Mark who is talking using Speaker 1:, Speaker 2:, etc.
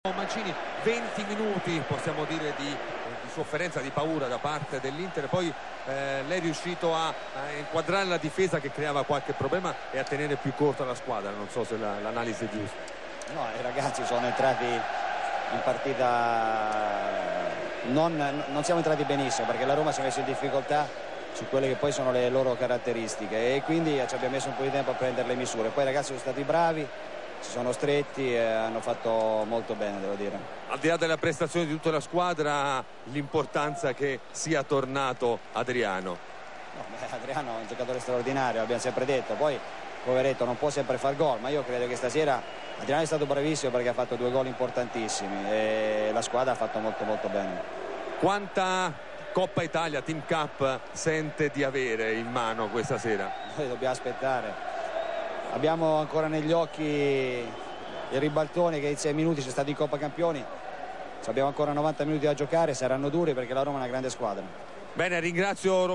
Speaker 1: Mancini, 20 minuti possiamo dire di sofferenza, di paura da parte dell'Inter, poi lei è riuscito a inquadrare la difesa che creava qualche problema e a tenere più corta la squadra. Non so se l'analisi è giusta.
Speaker 2: No, i ragazzi sono entrati in partita, non siamo entrati benissimo perché la Roma si è messa in difficoltà su quelle che poi sono le loro caratteristiche e quindi ci abbiamo messo un po' di tempo a prendere le misure. Poi i ragazzi sono stati bravi, si sono stretti e hanno fatto molto bene, devo dire.
Speaker 1: Al di là della prestazione di tutta la squadra, l'importanza che sia tornato Adriano.
Speaker 2: No, Adriano è un giocatore straordinario, l'abbiamo sempre detto, poi poveretto non può sempre far gol, ma io credo che stasera Adriano è stato bravissimo perché ha fatto 2 gol importantissimi e la squadra ha fatto molto molto bene.
Speaker 1: Quanta Coppa Italia, Team Cup sente di avere in mano questa sera?
Speaker 2: Noi dobbiamo aspettare. Abbiamo ancora negli occhi il ribaltone che in 6 minuti c'è stato in Coppa Campioni. Abbiamo ancora 90 minuti da giocare, saranno duri perché la Roma è una grande squadra.
Speaker 1: Bene, ringrazio